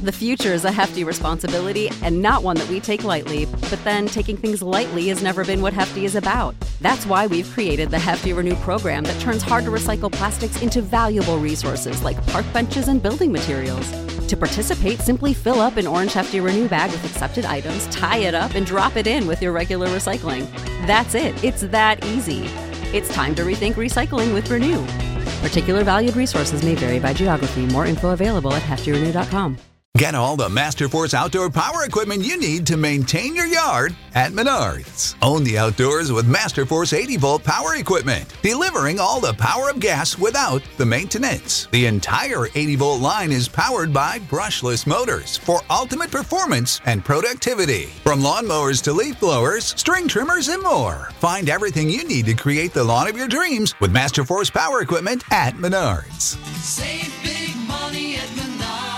The future is a hefty responsibility and not one that we take lightly, but then taking things lightly has never been what Hefty is about. That's why we've created the Hefty Renew program that turns hard-to-recycle plastics into valuable resources like park benches and building materials. To participate, simply fill up an orange Hefty Renew bag with accepted items, tie it up, and drop it in with your regular recycling. That's it. It's that easy. It's time to rethink recycling with Renew. Particular valued resources may vary by geography. More info available at heftyrenew.com. Get all the Masterforce outdoor power equipment you need to maintain your yard at Menards. Own the outdoors with Masterforce 80-volt power equipment, delivering all the power of gas without the maintenance. The entire 80-volt line is powered by brushless motors for ultimate performance and productivity. From lawnmowers to leaf blowers, string trimmers, and more. Find everything you need to create the lawn of your dreams with Masterforce power equipment at Menards. Save big money at Menards.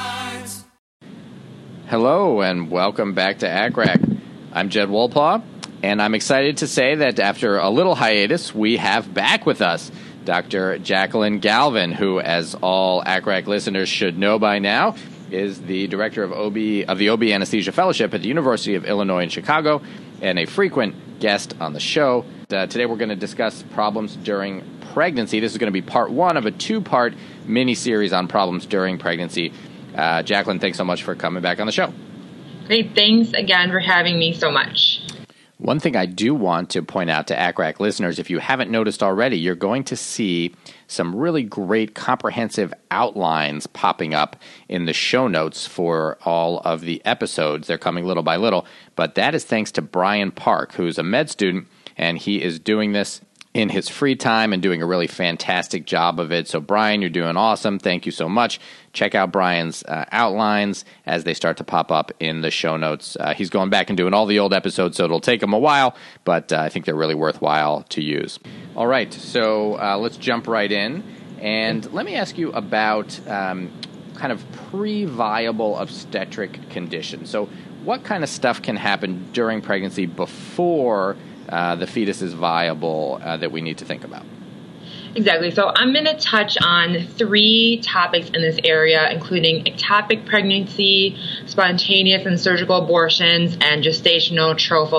Hello and welcome back to ACRAC. I'm Jed Wolpaw, and I'm excited to say that after a little hiatus, we have back with us Dr. Jacqueline Galvin, who, as all ACRAC listeners should know by now, is the director of the OB Anesthesia Fellowship at the University of Illinois in Chicago and a frequent guest on the show. Today we're going to discuss problems during pregnancy. This is going to be part one of a two-part mini-series on problems during pregnancy. Jacqueline, thanks so much for coming back on the show. Great. Thanks again for having me so much. One thing I do want to point out to ACRAC listeners, if you haven't noticed already, you're going to see some really great comprehensive outlines popping up in the show notes for all of the episodes. They're coming little by little, but that is thanks to Brian Park, who's a med student, and he is doing this in his free time and doing a really fantastic job of it. So, Brian, you're doing awesome. Thank you so much. Check out Brian's outlines as they start to pop up in the show notes. He's going back and doing all the old episodes, so it'll take him a while, but I think they're really worthwhile to use. All right, so let's jump right in. And let me ask you about kind of pre-viable obstetric conditions. So what kind of stuff can happen during pregnancy before the fetus is viable that we need to think about? Exactly. So I'm going to touch on three topics in this area, including ectopic pregnancy, spontaneous and surgical abortions, and gestational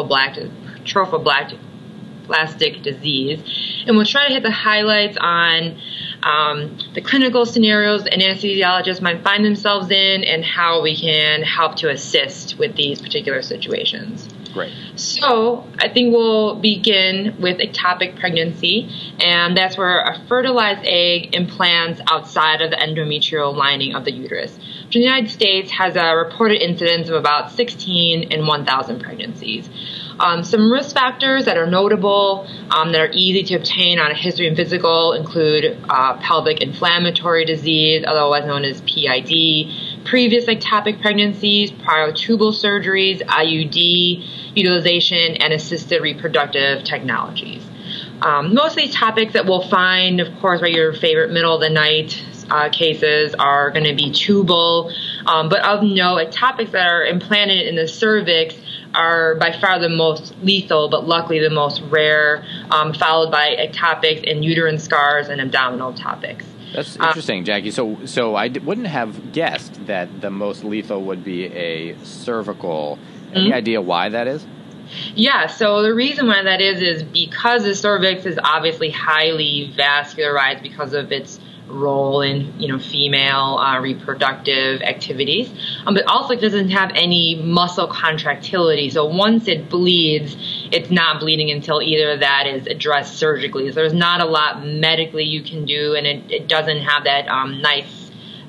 trophoblastic disease. And we'll try to hit the highlights on the clinical scenarios that anesthesiologists might find themselves in and how we can help to assist with these particular situations. Great. So I think we'll begin with ectopic pregnancy, and that's where a fertilized egg implants outside of the endometrial lining of the uterus. The United States has a reported incidence of about 16 in 1,000 pregnancies. Some risk factors that are notable, that are easy to obtain on a history and physical include pelvic inflammatory disease, otherwise known as PID, previous ectopic pregnancies, prior tubal surgeries, IUD, utilization, and assisted reproductive technologies. Most of these topics that we'll find, of course, right, your favorite middle of the night cases are going to be tubal, but of note, ectopics that are implanted in the cervix are by far the most lethal, but luckily the most rare, followed by ectopics in uterine scars and abdominal ectopics. That's interesting, Jackie. So I wouldn't have guessed that the most lethal would be a cervical. Any idea why that is? Yeah, so the reason why that is because the cervix is obviously highly vascularized because of its role in, female reproductive activities, but also it doesn't have any muscle contractility. So once it bleeds, it's not bleeding until either that is addressed surgically. So there's not a lot medically you can do, and it doesn't have that nice.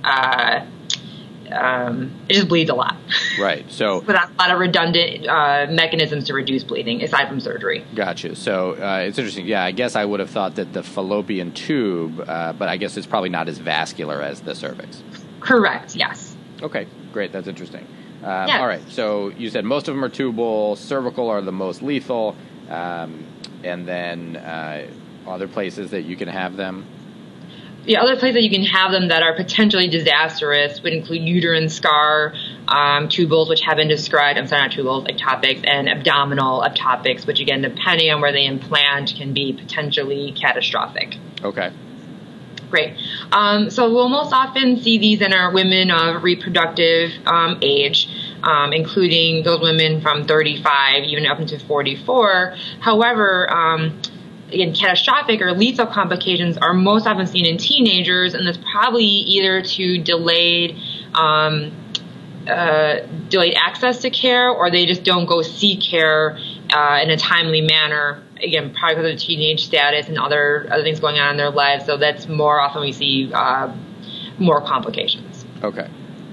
It just bleeds a lot. Right. So without a lot of redundant mechanisms to reduce bleeding aside from surgery. Gotcha. So it's interesting. Yeah, I guess I would have thought that the fallopian tube, but I guess it's probably not as vascular as the cervix. Correct. Yes. Okay. Great. That's interesting. Yes. All right. So you said most of them are tubal. Cervical are the most lethal, and then other places that you can have them. The other places that you can have them that are potentially disastrous would include uterine scar, tubals, which have been described, not tubals, ectopics, and abdominal ectopics, which again, depending on where they implant, can be potentially catastrophic. Okay. Great. So we'll most often see these in our women of reproductive age, including those women from 35 even up into 44. However, again, catastrophic or lethal complications are most often seen in teenagers, and that's probably either to delayed access to care, or they just don't go seek care in a timely manner. Again, probably because of teenage status and other things going on in their lives. So that's more often we see more complications. Okay.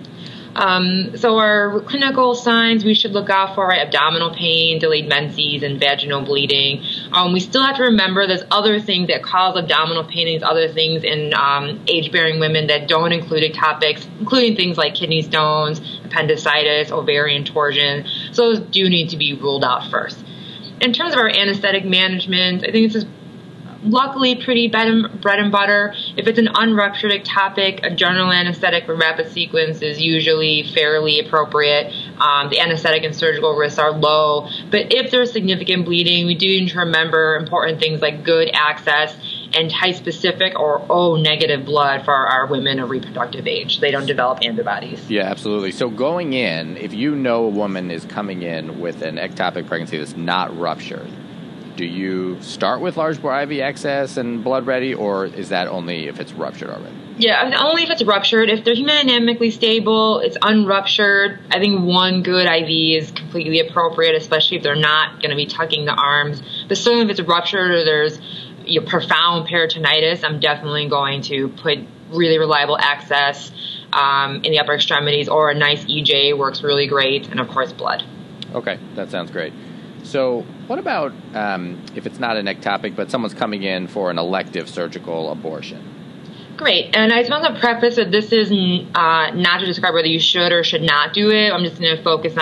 So our clinical signs we should look out for are abdominal pain, delayed menses, and vaginal bleeding. We still have to remember there's other things that cause abdominal pain, these other things in age-bearing women that don't include ectopics, including things like kidney stones, appendicitis, ovarian torsion. So those do need to be ruled out first. In terms of our anesthetic management, I think this is luckily pretty bread and butter. If it's an unruptured ectopic, a general anesthetic with rapid sequence is usually fairly appropriate. The anesthetic and surgical risks are low. But if there's significant bleeding, we do need to remember important things like good access and type-specific or O-negative blood for our women of reproductive age. They don't develop antibodies. Yeah, absolutely. So going in, if you know a woman is coming in with an ectopic pregnancy that's not ruptured, do you start with large bore IV access and blood ready, or is that only if it's ruptured already? Yeah, only if it's ruptured. If they're hemodynamically stable, it's unruptured, I think one good IV is completely appropriate, especially if they're not going to be tucking the arms. But certainly if it's ruptured or there's profound peritonitis, I'm definitely going to put really reliable access in the upper extremities, or a nice EJ works really great, and of course blood. Okay, that sounds great. So what about if it's not an ectopic, but someone's coming in for an elective surgical abortion? Great. And I just want to preface that this is not to describe whether you should or should not do it. I'm just going to focus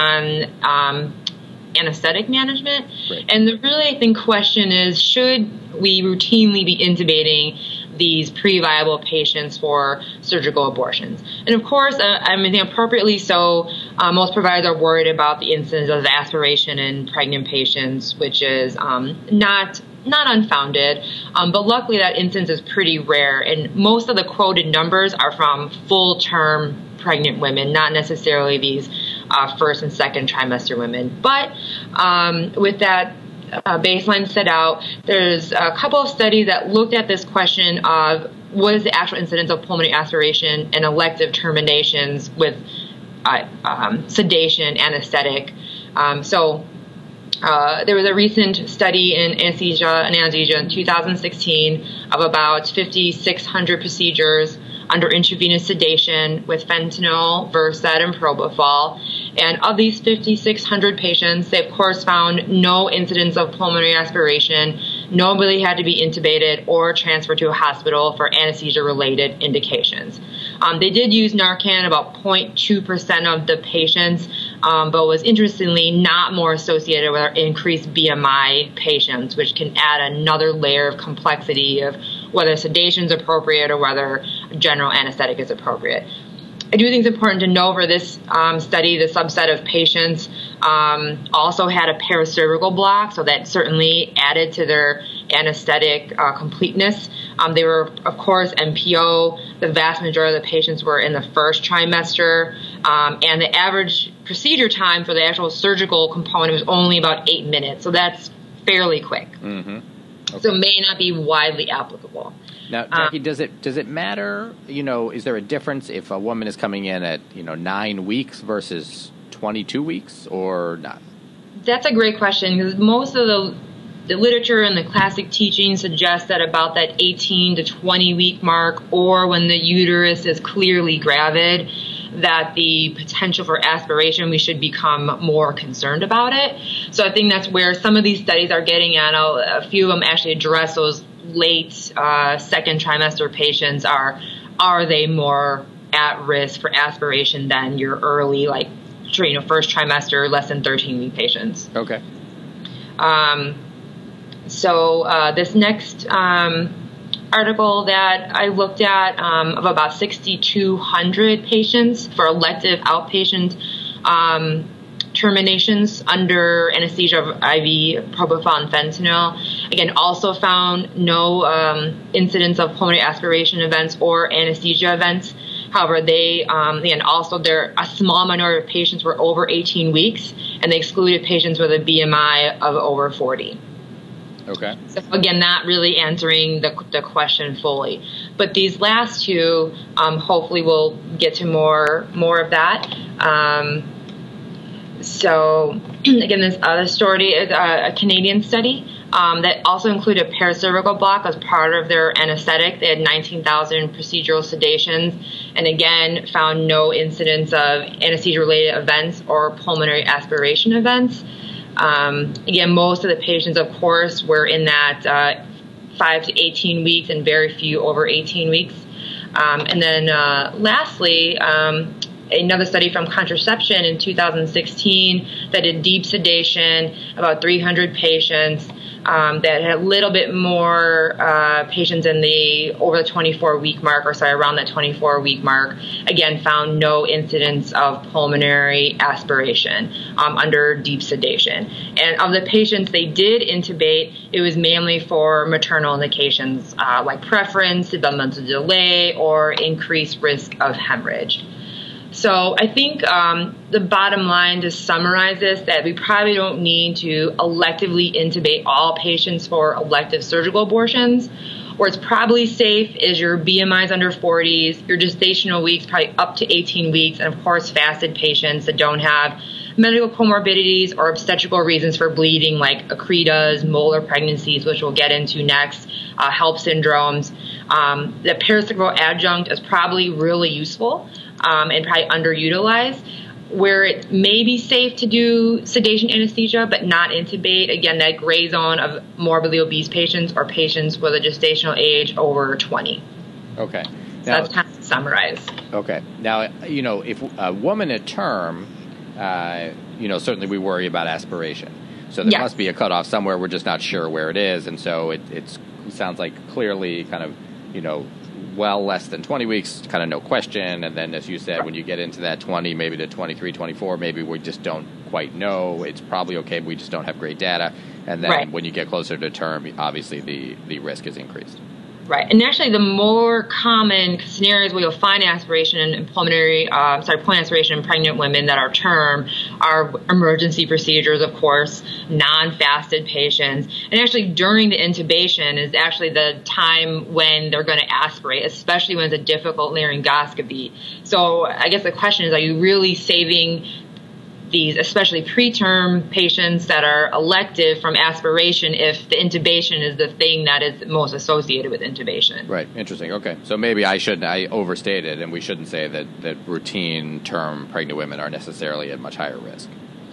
on anesthetic management. Great. And the really, I think, question is, should we routinely be intubating these pre-viable patients for surgical abortions? And of course, I mean, appropriately so, most providers are worried about the incidence of aspiration in pregnant patients, which is not unfounded, but luckily that incidence is pretty rare, and most of the quoted numbers are from full-term pregnant women, not necessarily these first and second trimester women. But with that baseline set out, there's a couple of studies that looked at this question of what is the actual incidence of pulmonary aspiration and elective terminations with sedation and anesthetic. There was a recent study in anesthesia in 2016 of about 5,600 procedures under intravenous sedation with fentanyl, Versed, and propofol. And of these 5,600 patients, they of course found no incidence of pulmonary aspiration. Nobody had to be intubated or transferred to a hospital for anesthesia-related indications. They did use Narcan about 0.2% of the patients, but was interestingly not more associated with our increased BMI patients, which can add another layer of complexity of whether sedation is appropriate or whether general anesthetic is appropriate. I do think it's important to know for this study, the subset of patients also had a paracervical block, so that certainly added to their anesthetic completeness. They were, of course, NPO. The vast majority of the patients were in the first trimester, and the average procedure time for the actual surgical component was only about 8 minutes, so that's fairly quick. Mm-hmm. Okay. So it may not be widely applicable. Now, Jackie, does it matter? Is there a difference if a woman is coming in at 9 weeks versus 22 weeks, or not? That's a great question, because most of the literature and the classic teaching suggests that about that 18 to 20 week mark, or when the uterus is clearly gravid, that the potential for aspiration, we should become more concerned about it. So I think that's where some of these studies are getting at. A few of them actually address those late second trimester patients. Are they more at risk for aspiration than your early, first trimester, less than 13-week patients? Okay. This next article that I looked at of about 6,200 patients for elective outpatient terminations under anesthesia of IV propofol and fentanyl. Again, also found no incidents of pulmonary aspiration events or anesthesia events. However, they, and also a small minority of patients were over 18 weeks, and they excluded patients with a BMI of over 40. Okay. So again, not really answering the question fully. But these last two, hopefully we'll get to more of that. So again, this other story is a Canadian study that also included paracervical block as part of their anesthetic. They had 19,000 procedural sedations, and again, found no incidents of anesthesia-related events or pulmonary aspiration events. Again, most of the patients, of course, were in that 5 to 18 weeks and very few over 18 weeks. And then lastly, another study from Contraception in 2016 that did deep sedation, about 300 patients that had a little bit more patients in over the 24-week mark, around that 24-week mark. Again, found no incidence of pulmonary aspiration under deep sedation. And of the patients they did intubate, it was mainly for maternal indications like preference, developmental delay, or increased risk of hemorrhage. So I think the bottom line to summarize this, that we probably don't need to electively intubate all patients for elective surgical abortions. Where it's probably safe is your BMIs under 40s, your gestational weeks probably up to 18 weeks, and of course fasted patients that don't have medical comorbidities or obstetrical reasons for bleeding like accretas, molar pregnancies, which we'll get into next, HELLP syndromes. The paracervical adjunct is probably really useful. And probably underutilized, where it may be safe to do sedation anesthesia but not intubate. Again, that gray zone of morbidly obese patients or patients with a gestational age over 20. Okay. So that's kind of summarized. Okay. Now, if a woman at term, certainly we worry about aspiration. So there must be a cutoff somewhere. We're just not sure where it is. And so it sounds like clearly kind of, well less than 20 weeks, kind of no question. And then, as you said, when you get into that 20, maybe to 23, 24, maybe we just don't quite know. It's probably okay, but we just don't have great data. And then when you get closer to term, obviously the risk is increased. Right. And actually, the more common scenarios where you'll find aspiration in pulmonary aspiration in pregnant women that are term are emergency procedures, of course, non-fasted patients. And actually, during the intubation is actually the time when they're going to aspirate, especially when it's a difficult laryngoscopy. So I guess the question is, are you really saving these, especially preterm patients that are elective from aspiration, if the intubation is the thing that is most associated with intubation? Right. Interesting. Okay. So maybe I overstated, and we shouldn't say that routine term pregnant women are necessarily at much higher risk.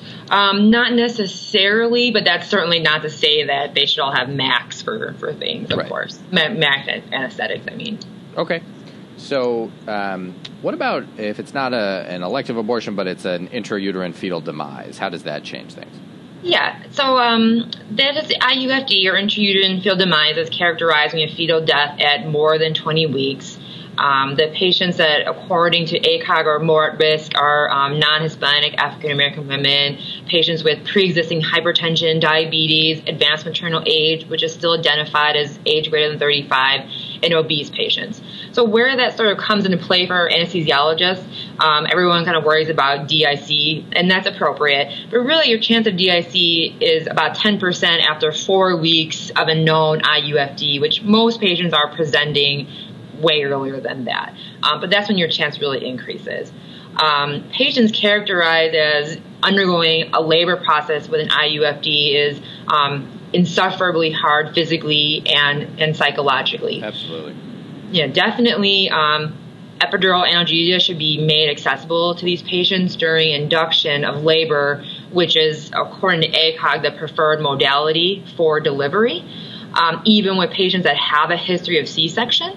Not necessarily, but that's certainly not to say that they should all have MACs for things, of course. MAC anesthetics, I mean. Okay. So what about if it's not an elective abortion, but it's an intrauterine fetal demise? How does that change things? Yeah, so that is IUFD, or intrauterine fetal demise, is characterized when you have fetal death at more than 20 weeks. The patients that, according to ACOG, are more at risk are non-Hispanic African-American women, patients with pre-existing hypertension, diabetes, advanced maternal age, which is still identified as age greater than 35, and obese patients. So where that sort of comes into play for anesthesiologists, everyone kind of worries about DIC, and that's appropriate. But really, your chance of DIC is about 10% after 4 weeks of a known IUFD, which most patients are presenting way earlier than that. But that's when your chance really increases. Patients characterized as undergoing a labor process with an IUFD is insufferably hard physically and psychologically. Absolutely. Yeah, definitely epidural analgesia should be made accessible to these patients during induction of labor, which is, according to ACOG, the preferred modality for delivery, even with patients that have a history of C-section.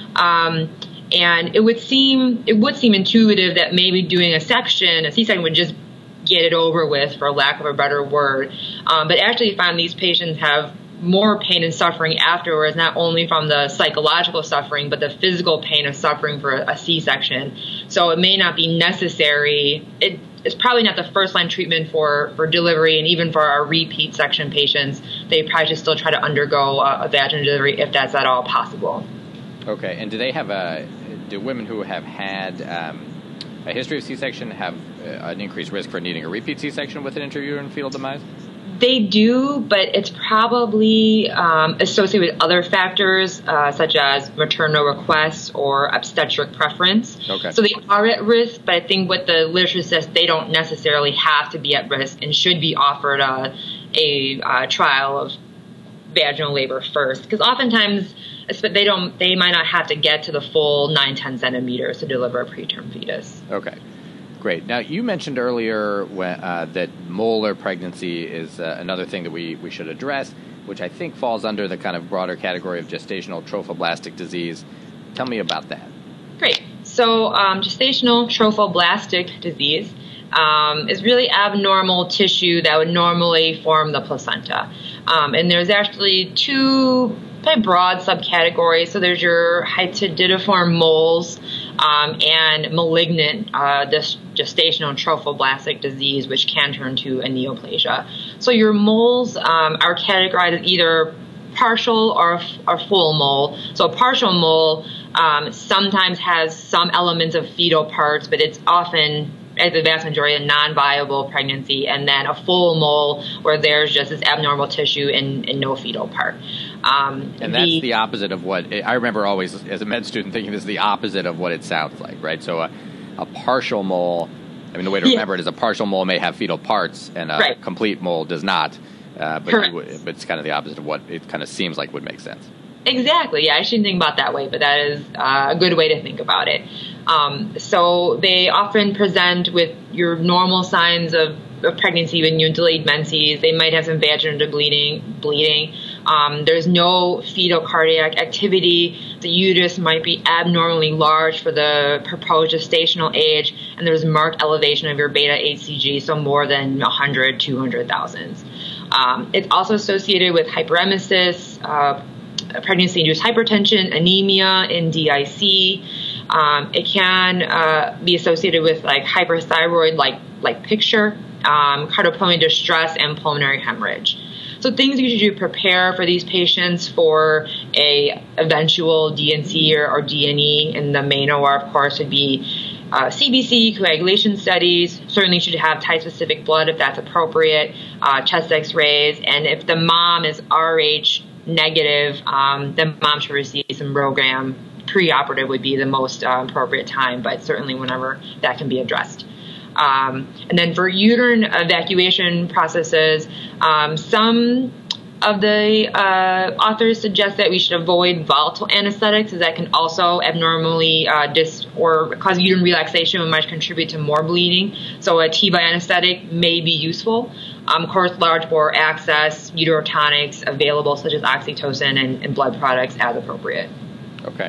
And it would seem intuitive that maybe doing a C-section would just get it over with, for lack of a better word. But actually, you find these patients have more pain and suffering afterwards, not only from the psychological suffering, but the physical pain of suffering for a C-section. So it may not be necessary. it's probably not the first-line treatment for delivery, and even for our repeat section patients, they probably should still try to undergo a vaginal delivery if that's at all possible. Okay, and do women who have had a history of C-section have an increased risk for needing a repeat C-section with an intrauterine fetal demise? They do, but it's probably associated with other factors such as maternal request or obstetric preference. Okay. So they are at risk, but I think what the literature says, they don't necessarily have to be at risk and should be offered a trial of vaginal labor first, because oftentimes they might not have to get to the full 9-10 centimeters to deliver a preterm fetus. Okay. Great. Now, you mentioned earlier that molar pregnancy is another thing that we should address, which I think falls under the kind of broader category of gestational trophoblastic disease. Tell me about that. Great. So gestational trophoblastic disease is really abnormal tissue that would normally form the placenta. And there's actually two kind of broad subcategories. So there's your hyatidiform moles and malignant gestational trophoblastic disease, which can turn to a neoplasia. So your moles are categorized as either partial or full mole. So a partial mole sometimes has some elements of fetal parts, but it's often, as the vast majority, a non-viable pregnancy, and then a full mole where there's just this abnormal tissue and no fetal part. And that's the opposite of what I remember always as a med student thinking this is the opposite of what it sounds like, right? So a partial mole, I mean, the way to remember it is a partial mole may have fetal parts and a complete mole does not. But it's kind of the opposite of what it kind of seems like would make sense. Exactly. Yeah, I shouldn't think about it that way, but that is a good way to think about it. So they often present with your normal signs of pregnancy when you delayed menses. They might have some vaginal bleeding. There's no fetal cardiac activity. The uterus might be abnormally large for the proposed gestational age, and there's marked elevation of your beta HCG, so more than 100, 200,000. It's also associated with hyperemesis, pregnancy-induced hypertension, anemia, and DIC. It can be associated with like hyperthyroid-like picture, cardiopulmonary distress, and pulmonary hemorrhage. So things you should do to prepare for these patients for a eventual DNC or DNE in the main OR, of course, would be CBC, coagulation studies. Certainly should have type-specific blood if that's appropriate, chest x-rays, and if the mom is RH negative, then mom should receive some RhoGAM. Preoperative would be the most appropriate time, but certainly whenever that can be addressed. And then for uterine evacuation processes, some of the authors suggest that we should avoid volatile anesthetics, as that can also abnormally or cause uterine relaxation and might contribute to more bleeding. So a TBI anesthetic may be useful. Of course, large bore access, uterotonics available, such as oxytocin and blood products as appropriate. Okay.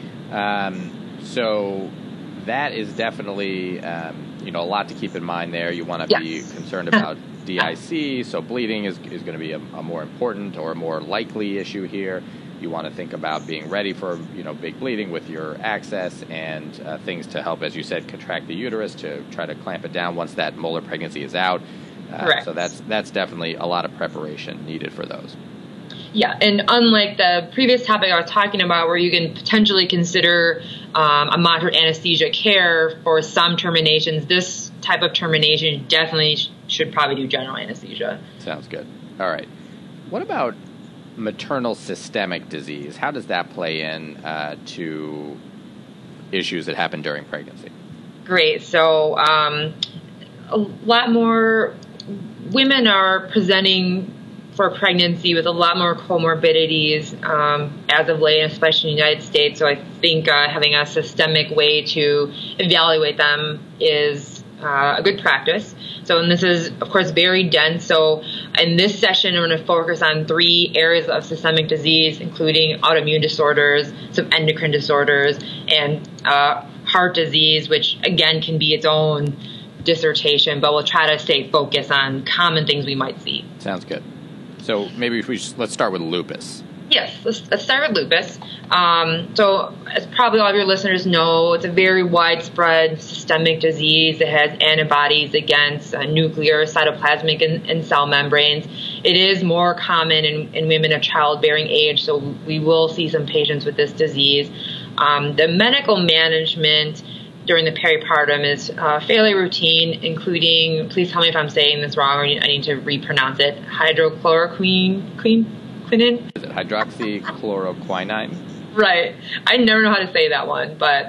So that is definitely, a lot to keep in mind there. You want to be concerned about DIC, so bleeding is going to be a more important or a more likely issue here. You want to think about being ready for, big bleeding with your access and things to help, as you said, contract the uterus to try to clamp it down once that molar pregnancy is out. So that's definitely a lot of preparation needed for those. Yeah, and unlike the previous topic I was talking about, where you can potentially consider a moderate anesthesia care for some terminations, this type of termination definitely should probably do general anesthesia. Sounds good. All right. What about maternal systemic disease? How does that play in to issues that happen during pregnancy? Great. So a lot more women are presenting for pregnancy with a lot more comorbidities as of late, especially in the United States. So I think having a systemic way to evaluate them is a good practice. So, and this is, of course, very dense. So in this session, we're going to focus on 3 areas of systemic disease, including autoimmune disorders, some endocrine disorders, and heart disease, which, again, can be its own dissertation, but we'll try to stay focused on common things we might see. Sounds good. So maybe let's start with lupus. Yes, let's start with lupus. So as probably all of your listeners know, it's a very widespread systemic disease that has antibodies against nuclear, cytoplasmic, and cell membranes. It is more common in women of childbearing age, so we will see some patients with this disease. The medical management during the peripartum is fairly routine, including, please tell me if I'm saying this wrong or I need to repronounce it, hydrochloroquine. Is it hydroxychloroquine? Right. I never know how to say that one, but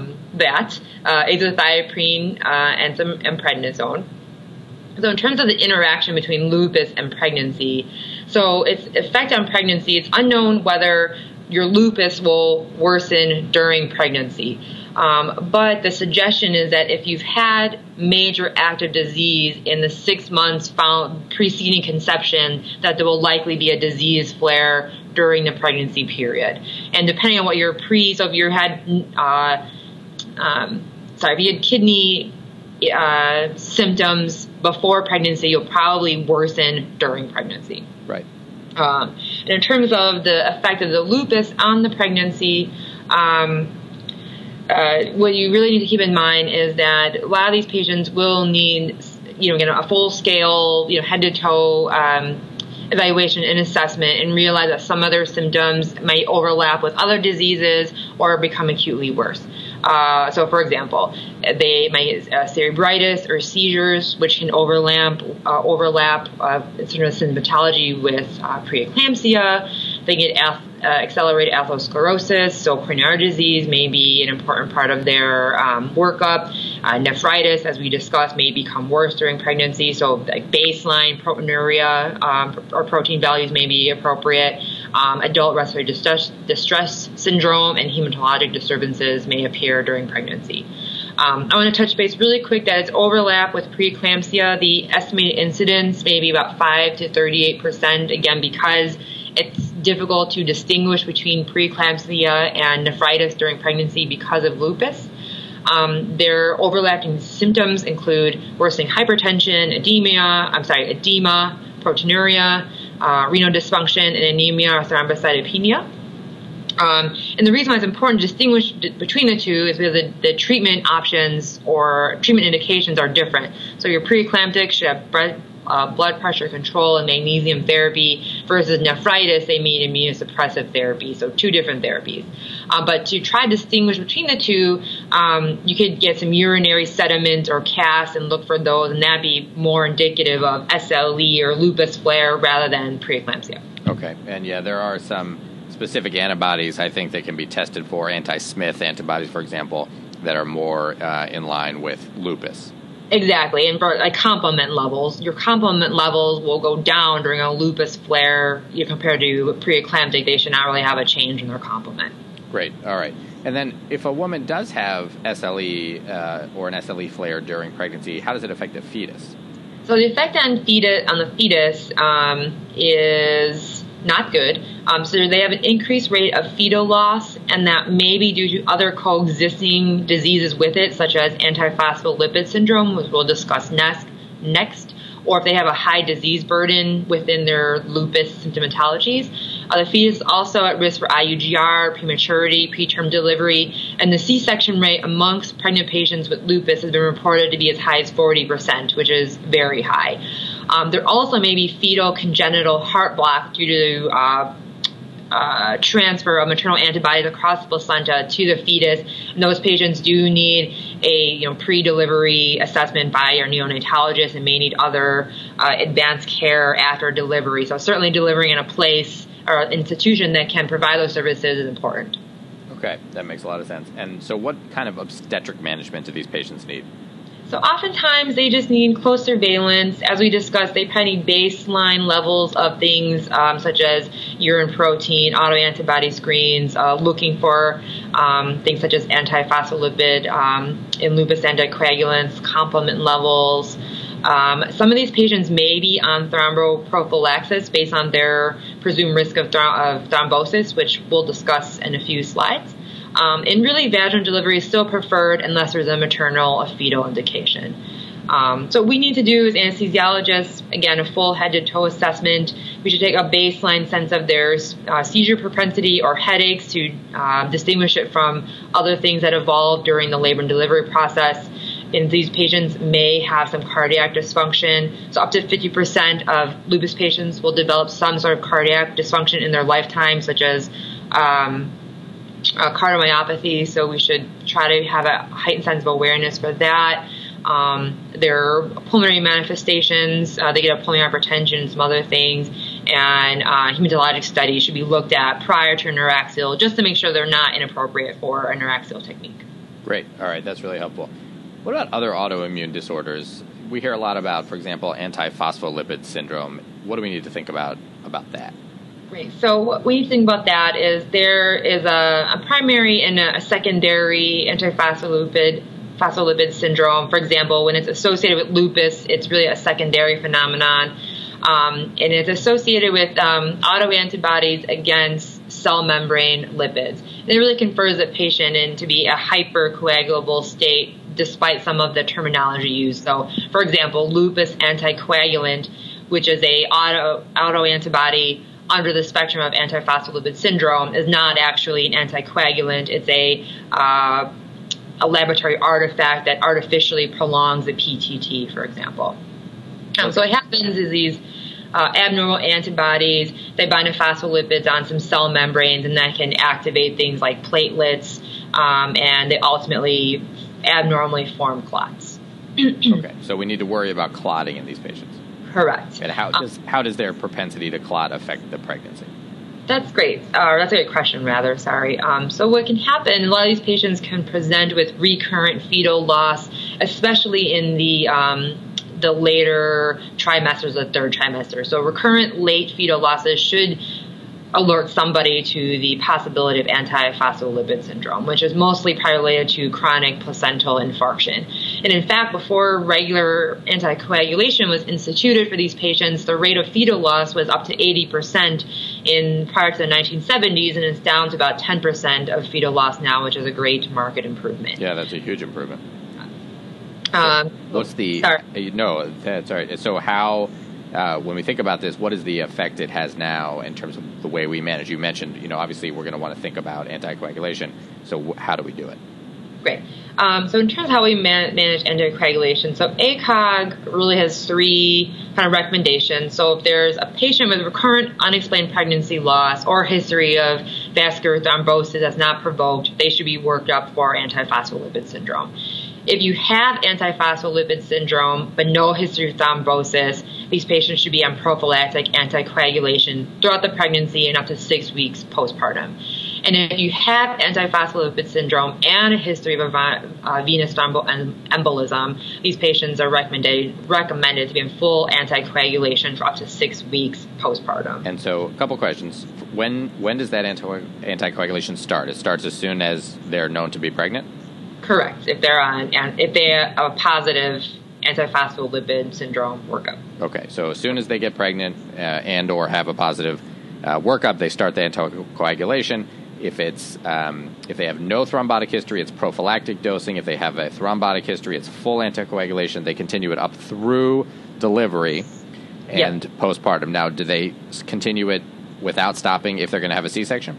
azathioprine, and some prednisone. So in terms of the interaction between lupus and pregnancy, so its effect on pregnancy, it's unknown whether your lupus will worsen during pregnancy. But the suggestion is that if you've had major active disease in the 6 months preceding conception, that there will likely be a disease flare during the pregnancy period. And depending on what so if you had, if you had kidney symptoms before pregnancy, you'll probably worsen during pregnancy. Right. And in terms of the effect of the lupus on the pregnancy, what you really need to keep in mind is that a lot of these patients will need, a full-scale, head to toe evaluation and assessment, and realize that some of their symptoms might overlap with other diseases or become acutely worse. So, for example, they might cerebritis or seizures, which can overlap sort of symptomatology with preeclampsia. They get accelerated atherosclerosis, so coronary artery disease may be an important part of their workup. Nephritis, as we discussed, may become worse during pregnancy, so like baseline proteinuria or protein values may be appropriate. Adult respiratory distress syndrome and hematologic disturbances may appear during pregnancy. I want to touch base really quick that it's overlap with preeclampsia. The estimated incidence may be about 5 to 38%, again, because it's difficult to distinguish between preeclampsia and nephritis during pregnancy because of lupus. Their overlapping symptoms include worsening hypertension, edema, proteinuria, renal dysfunction, and anemia or thrombocytopenia. And the reason why it's important to distinguish between the two is because the treatment options or treatment indications are different. So your preeclamptic should have blood pressure control and magnesium therapy versus nephritis, they need immunosuppressive therapy, so two different therapies. But to try to distinguish between the two, you could get some urinary sediment or CAS and look for those, and that'd be more indicative of SLE or lupus flare rather than preeclampsia. Okay, and yeah, there are some specific antibodies, I think, that can be tested for, anti-Smith antibodies, for example, that are more in line with lupus. Exactly, and for complement levels, your complement levels will go down during a lupus flare compared to preeclamptic. They should not really have a change in their complement. Great, all right. And then if a woman does have SLE or an SLE flare during pregnancy, how does it affect the fetus? So the effect on the fetus is not good. So they have an increased rate of fetal loss, and that may be due to other coexisting diseases with it, such as antiphospholipid syndrome, which we'll discuss next, or if they have a high disease burden within their lupus symptomatologies. The fetus is also at risk for IUGR, prematurity, preterm delivery, and the C-section rate amongst pregnant patients with lupus has been reported to be as high as 40%, which is very high. There also may be fetal congenital heart block due to transfer of maternal antibodies across the placenta to the fetus, and those patients do need a pre-delivery assessment by your neonatologist and may need other advanced care after delivery. So certainly delivering in a place or institution that can provide those services is important. Okay, that makes a lot of sense. And so what kind of obstetric management do these patients need? So oftentimes they just need close surveillance. As we discussed, they probably need baseline levels of things such as urine protein, autoantibody screens, looking for things such as antiphospholipid in lupus anticoagulants, complement levels. Some of these patients may be on thromboprophylaxis based on their presumed risk of thrombosis, which we'll discuss in a few slides. And really, vaginal delivery is still preferred unless there's a maternal or fetal indication. So what we need to do as anesthesiologists, again, a full head-to-toe assessment. We should take a baseline sense of their seizure propensity or headaches to distinguish it from other things that evolved during the labor and delivery process. And these patients may have some cardiac dysfunction. So up to 50% of lupus patients will develop some sort of cardiac dysfunction in their lifetime, such as cardiomyopathy. So we should try to have a heightened sense of awareness for that. Their pulmonary manifestations, they get a pulmonary hypertension and some other things, and hematologic studies should be looked at prior to neuraxial just to make sure they're not inappropriate for a neuraxial technique. Great. All right. That's really helpful. What about other autoimmune disorders? We hear a lot about, for example, antiphospholipid syndrome. What do we need to think about that? Great. So what we need to think about that is there is a primary and a secondary antiphospholipid syndrome. For example, when it's associated with lupus, it's really a secondary phenomenon. And it's associated with autoantibodies against cell membrane lipids. And it really confers the patient into be a hypercoagulable state despite some of the terminology used. So, for example, lupus anticoagulant, which is a autoantibody under the spectrum of antiphospholipid syndrome, is not actually an anticoagulant. It's a laboratory artifact that artificially prolongs the PTT, for example. So what happens is these abnormal antibodies, they bind to phospholipids on some cell membranes, and that can activate things like platelets, and they ultimately abnormally form clots. Okay, so we need to worry about clotting in these patients. Correct. And how does their propensity to clot affect the pregnancy? That's great. That's a good question, rather. Sorry. So what can happen, a lot of these patients can present with recurrent fetal loss, especially in the later trimesters, the third trimester. So recurrent late fetal losses should alert somebody to the possibility of antiphospholipid syndrome, which is mostly related to chronic placental infarction. And in fact, before regular anticoagulation was instituted for these patients, the rate of fetal loss was up to 80% prior to the 1970s, and it's down to about 10% of fetal loss now, which is a great market improvement. Yeah, that's a huge improvement. What's the... Sorry. No, that's all right. So how... when we think about this, what is the effect it has now in terms of the way we manage? You mentioned, obviously we're going to want to think about anticoagulation. So how do we do it? Great. So in terms of how we manage anticoagulation, so ACOG really has three kind of recommendations. So if there's a patient with recurrent unexplained pregnancy loss or history of vascular thrombosis that's not provoked, they should be worked up for antiphospholipid syndrome. If you have antiphospholipid syndrome but no history of thrombosis, these patients should be on prophylactic anticoagulation throughout the pregnancy and up to 6 weeks postpartum. And if you have antiphospholipid syndrome and a history of venous thromboembolism, these patients are recommended to be in full anticoagulation for up to 6 weeks postpartum. And so a couple questions. When does that anticoagulation start? It starts as soon as they're known to be pregnant? Correct. If they have a positive antiphospholipid syndrome workup. Okay. So as soon as they get pregnant and or have a positive workup, they start the anticoagulation. If they have no thrombotic history, it's prophylactic dosing. If they have a thrombotic history, it's full anticoagulation. They continue it up through delivery and postpartum. Now, do they continue it without stopping if they're going to have a C-section?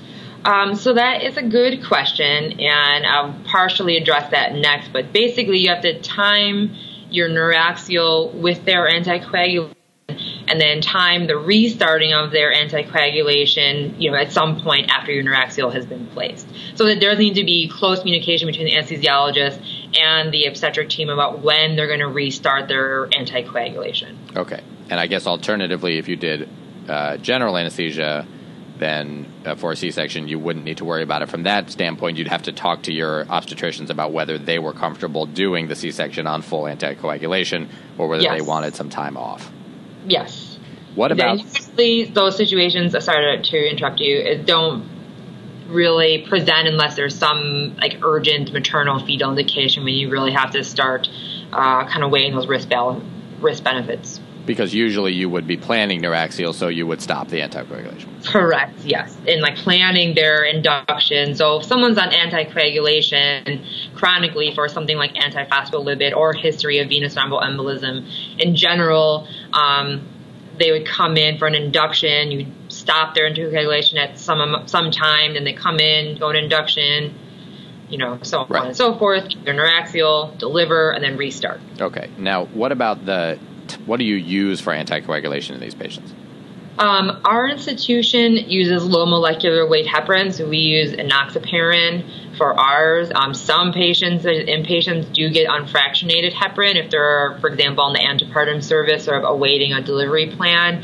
So that is a good question, and I'll partially address that next. But basically, you have to time your neuraxial with their anticoagulation, and then time the restarting of their anticoagulation, at some point after your neuraxial has been placed. So that there needs to be close communication between the anesthesiologist and the obstetric team about when they're going to restart their anticoagulation. Okay. And I guess alternatively, if you did general anesthesia, then for a C-section, you wouldn't need to worry about it. From that standpoint, you'd have to talk to your obstetricians about whether they were comfortable doing the C-section on full anticoagulation or whether they wanted some time off. Yes. What about... Usually those situations, sorry to interrupt you, don't really present unless there's some urgent maternal fetal indication when you really have to start kind of weighing those risk benefits. Because usually you would be planning Neuraxial, so you would stop the anticoagulation. Correct, yes. And like planning their induction. So if someone's on anticoagulation chronically for something like antiphospholipid or history of venous thromboembolism, in general, they would come in for an induction. You stop their anticoagulation at some time, then they come in, go to induction, so on and so forth. Their Neuraxial, deliver, and then restart. Okay. Now, what about what do you use for anticoagulation in these patients? Our institution uses low molecular weight heparin, so we use enoxaparin for ours. Some patients, inpatients, do get unfractionated heparin if they're, for example, on the antepartum service or awaiting a delivery plan.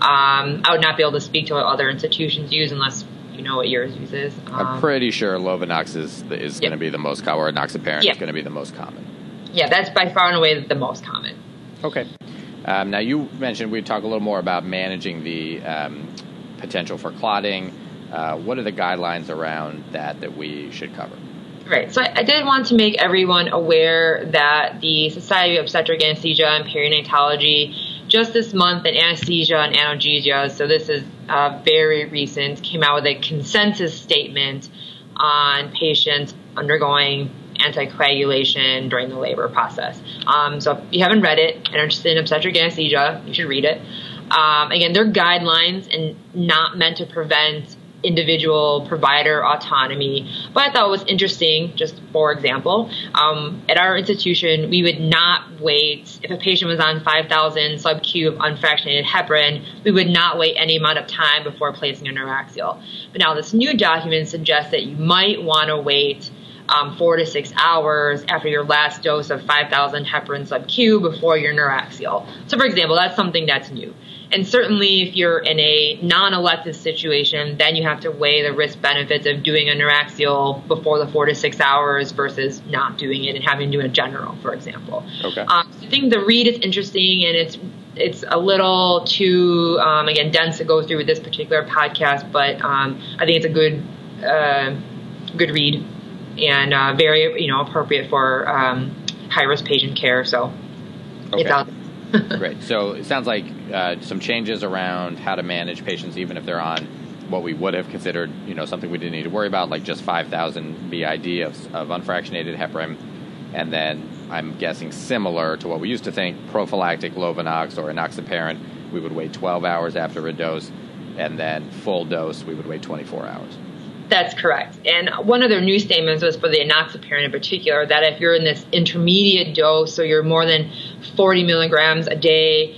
I would not be able to speak to what other institutions use unless you know what yours uses. I'm pretty sure Lovenox is going to be the most common, or enoxaparin is going to be the most common. Yeah, that's by far and away the most common. Okay. Now, you mentioned we'd talk a little more about managing the potential for clotting. What are the guidelines around that we should cover? Right. So I did want to make everyone aware that the Society of Obstetric Anesthesia and Perinatology just this month in anesthesia and analgesia, so this is very recent, came out with a consensus statement on patients undergoing anticoagulation during the labor process. So if you haven't read it and are interested in obstetric anesthesia, you should read it. Again, they're guidelines and not meant to prevent individual provider autonomy. But I thought it was interesting, just for example, at our institution, we would not wait, if a patient was on 5,000 sub-Q of unfractionated heparin, we would not wait any amount of time before placing a Neuraxial. But now this new document suggests that you might want to wait 4 to 6 hours after your last dose of 5,000 heparin sub-Q before your Neuraxial. So, for example, that's something that's new. And certainly if you're in a non-elective situation, then you have to weigh the risk benefits of doing a Neuraxial before the 4 to 6 hours versus not doing it and having to do a general, for example. Okay. I think the read is interesting, and it's a little too, again, dense to go through with this particular podcast, but I think it's a good read. And very, appropriate for high-risk patient care. So it's out there. Great. So it sounds like some changes around how to manage patients, even if they're on what we would have considered, something we didn't need to worry about, like just 5,000 BID of unfractionated heparin. And then I'm guessing similar to what we used to think, prophylactic Lovenox or enoxaparin, we would wait 12 hours after a dose, and then full dose, we would wait 24 hours. That's correct. And one of their new statements was for the enoxaparin in particular, that if you're in this intermediate dose, so you're more than 40 milligrams a day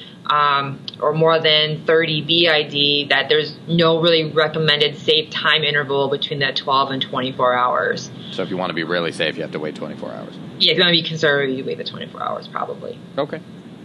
or more than 30 BID, that there's no really recommended safe time interval between that 12 and 24 hours. So if you want to be really safe, you have to wait 24 hours. Yeah, if you want to be conservative, you wait the 24 hours probably. Okay.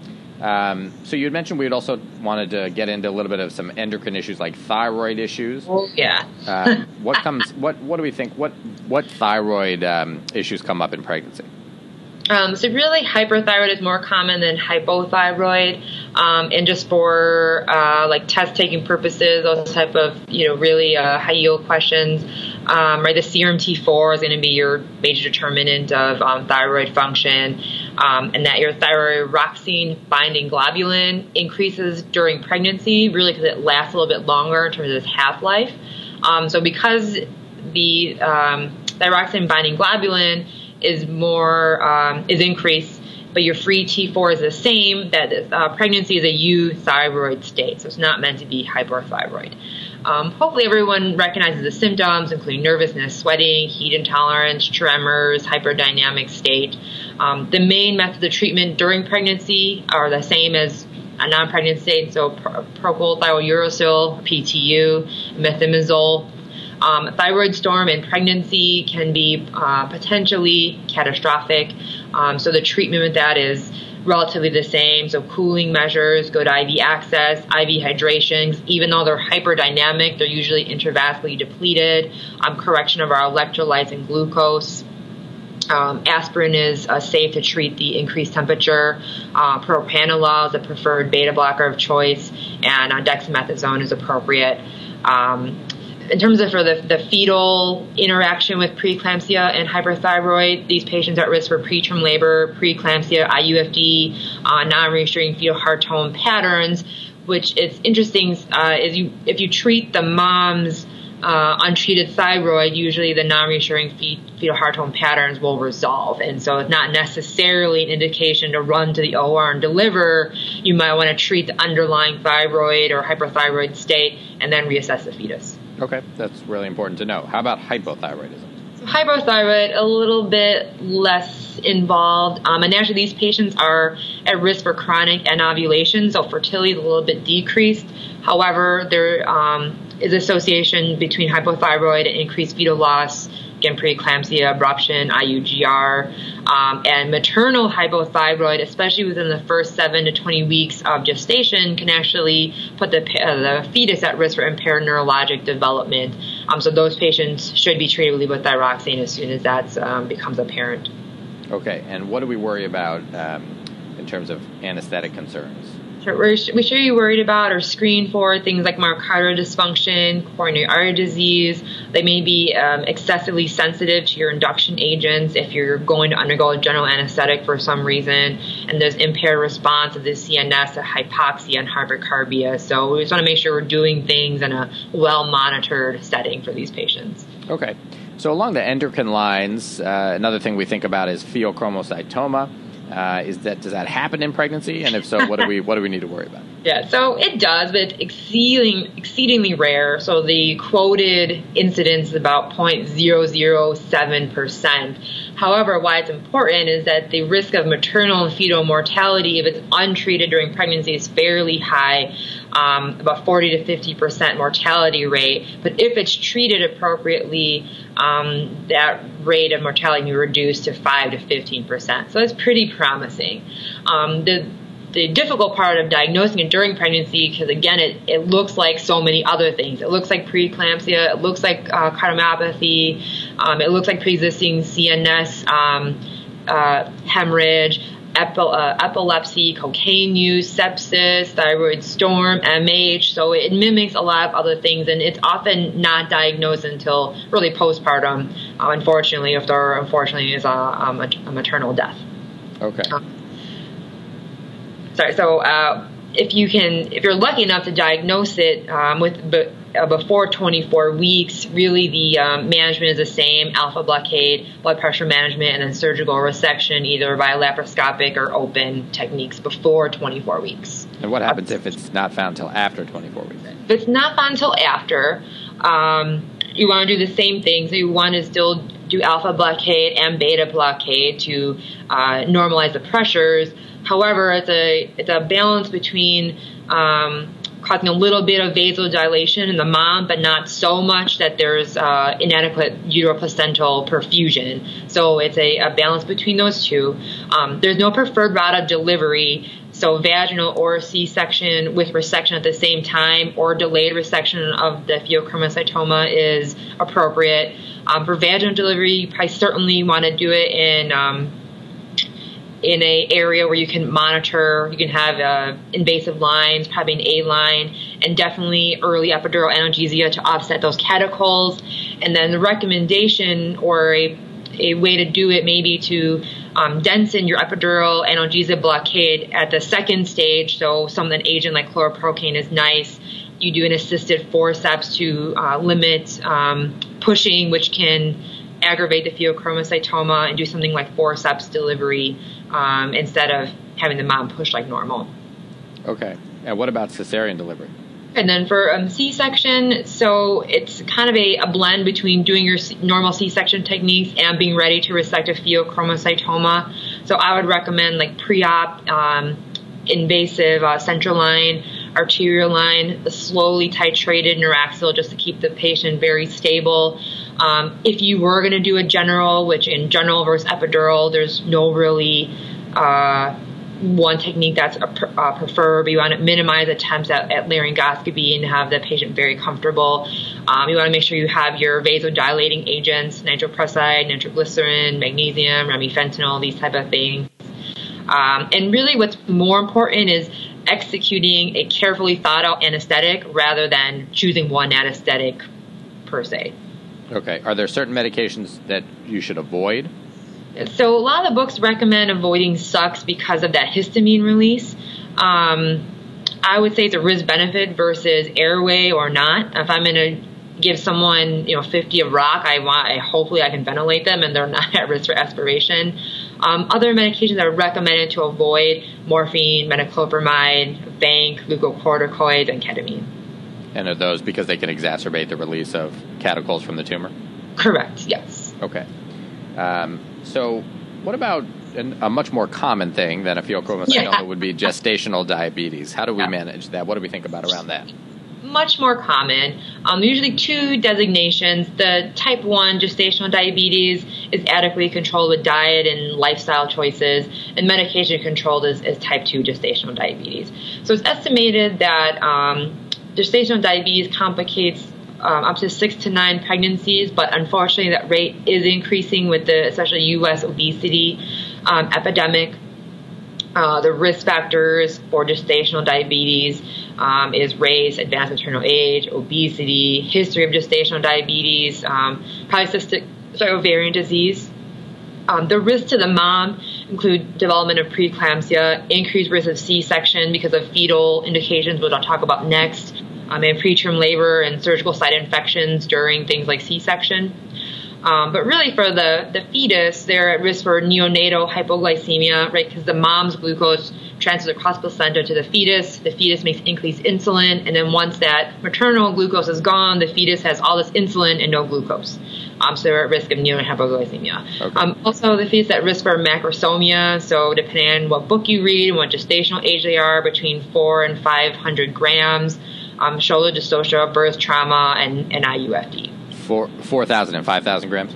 So you had mentioned we had also wanted to get into a little bit of some endocrine issues like thyroid issues. Oh, yeah. What do we think? What thyroid issues come up in pregnancy? So really, hyperthyroid is more common than hypothyroid, and just for like test-taking purposes, those type of really high-yield questions. Right, the serum T4 is going to be your major determinant of thyroid function, and that your thyroxine binding globulin increases during pregnancy, really because it lasts a little bit longer in terms of its half-life. So because the thyroxine binding globulin is increased, but your free T4 is the same, that pregnancy is a euthyroid state, so it's not meant to be hyperthyroid. Hopefully everyone recognizes the symptoms, including nervousness, sweating, heat intolerance, tremors, hyperdynamic state. The main methods of treatment during pregnancy are the same as a non-pregnant state, so propyl thiouracil, PTU, methimazole. Thyroid storm in pregnancy can be potentially catastrophic, so the treatment with that is relatively the same. So cooling measures, good IV access, IV hydration. Even though they're hyperdynamic, they're usually intravascularly depleted. Correction of our electrolytes and glucose. Aspirin is safe to treat the increased temperature. Propranolol is the preferred beta blocker of choice, and dexamethasone is appropriate. in terms of for the fetal interaction with preeclampsia and hyperthyroid, these patients are at risk for preterm labor, preeclampsia, IUFD, non-reassuring fetal heart tone patterns, which is interesting if you treat the mom's untreated thyroid, usually the non-reassuring fetal heart tone patterns will resolve. And so it's not necessarily an indication to run to the OR and deliver. You might want to treat the underlying thyroid or hyperthyroid state and then reassess the fetus. Okay, that's really important to know. How about hypothyroidism? So hypothyroid, a little bit less involved. And actually, these patients are at risk for chronic anovulation, so fertility is a little bit decreased. However, there is association between hypothyroid and increased fetal loss, again, preeclampsia, abruption, IUGR, and maternal hypothyroid, especially within the first 7 to 20 weeks of gestation, can actually put the fetus at risk for impaired neurologic development. So those patients should be treated with levothyroxine as soon as that becomes apparent. Okay, and what do we worry about in terms of anesthetic concerns? We should be worried about or screen for things like myocardial dysfunction, coronary artery disease. They may be excessively sensitive to your induction agents if you're going to undergo a general anesthetic for some reason, and there's impaired response of the CNS to hypoxia and hypercarbia. So we just want to make sure we're doing things in a well-monitored setting for these patients. Okay. So along the endocrine lines, another thing we think about is pheochromocytoma. Does that happen in pregnancy? And if so, what do we need to worry about? Yeah, so it does, but it's exceedingly rare. So the quoted incidence is about 0.007%. However, why it's important is that the risk of maternal and fetal mortality, if it's untreated during pregnancy, is fairly high, about 40 to 50% mortality rate. But if it's treated appropriately, that rate of mortality can be reduced to 5 to 15%. So that's pretty promising. The difficult part of diagnosing it during pregnancy, because again, it looks like so many other things. It looks like preeclampsia, it looks like cardiomyopathy, it looks like pre-existing CNS hemorrhage, epilepsy, cocaine use, sepsis, thyroid storm, MH. So it mimics a lot of other things, and it's often not diagnosed until really postpartum, unfortunately, if there unfortunately is a maternal death. Okay. So if you're lucky enough to diagnose it before 24 weeks, really the management is the same: alpha blockade, blood pressure management, and then surgical resection, either via laparoscopic or open techniques before 24 weeks. And what happens if it's not found until after 24 weeks? If it's not found until after, you want to do the same thing. So you want to still do alpha blockade and beta blockade to normalize the pressures. However, it's a balance between causing a little bit of vasodilation in the mom, but not so much that there's inadequate uteroplacental perfusion. So it's a balance between those two. There's no preferred route of delivery, so vaginal or C-section with resection at the same time or delayed resection of the pheochromocytoma is appropriate. For vaginal delivery, you probably certainly want to do it in an area where you can monitor. You can have invasive lines, probably an A line, and definitely early epidural analgesia to offset those catechol. And then the recommendation or a way to do it may be to densen your epidural analgesia blockade at the second stage. So some of an agent like chloroprocaine is nice. You do an assisted forceps to limit pushing, which can aggravate the pheochromocytoma, and do something like forceps delivery instead of having the mom push like normal. Okay. And what about cesarean delivery? And then for C-section, so it's kind of a blend between doing your normal C-section techniques and being ready to resect a pheochromocytoma. So I would recommend like pre-op invasive central line, arterial line, the slowly titrated neuraxyl just to keep the patient very stable. If you were going to do a general, which in general versus epidural, there's no really one technique that's preferred, but you want to minimize attempts at laryngoscopy and have the patient very comfortable. You want to make sure you have your vasodilating agents, nitroprusside, nitroglycerin, magnesium, remifentanil, these type of things. And really what's more important is executing a carefully thought out anesthetic rather than choosing one anesthetic per se. Okay. Are there certain medications that you should avoid? So a lot of the books recommend avoiding SUX because of that histamine release. I would say it's a risk-benefit versus airway or not. If I'm going to give someone, 50 of rock, hopefully I can ventilate them and they're not at risk for aspiration. Other medications that are recommended to avoid: morphine, metoclopramide, bank, glucocorticoids, and ketamine. And are those because they can exacerbate the release of catechol from the tumor? Correct, yes. Okay. So what about a much more common thing than a pheochromocytoma would be gestational diabetes? How do we manage that? What do we think about around that? Much more common. Usually two designations. The type 1 gestational diabetes is adequately controlled with diet and lifestyle choices, and medication controlled is type 2 gestational diabetes. So it's estimated that gestational diabetes complicates up to 6 to 9 pregnancies, but unfortunately that rate is increasing with the especially U.S. obesity epidemic. The risk factors for gestational diabetes is race, advanced maternal age, obesity, history of gestational diabetes, polycystic ovarian disease. The risks to the mom include development of preeclampsia, increased risk of C-section because of fetal indications, which I'll talk about next, and preterm labor and surgical site infections during things like C-section. But really for the fetus, they're at risk for neonatal hypoglycemia, right? Because the mom's glucose transfers across placenta to the fetus makes increased insulin, and then once that maternal glucose is gone, the fetus has all this insulin and no glucose. So they're at risk of neonatal hypoglycemia. Okay. Also, the fetus at risk for macrosomia, so depending on what book you read and what gestational age they are, between 400 and 500 grams, shoulder dystocia, birth trauma, and IUFD. 4,000 and 5,000 grams?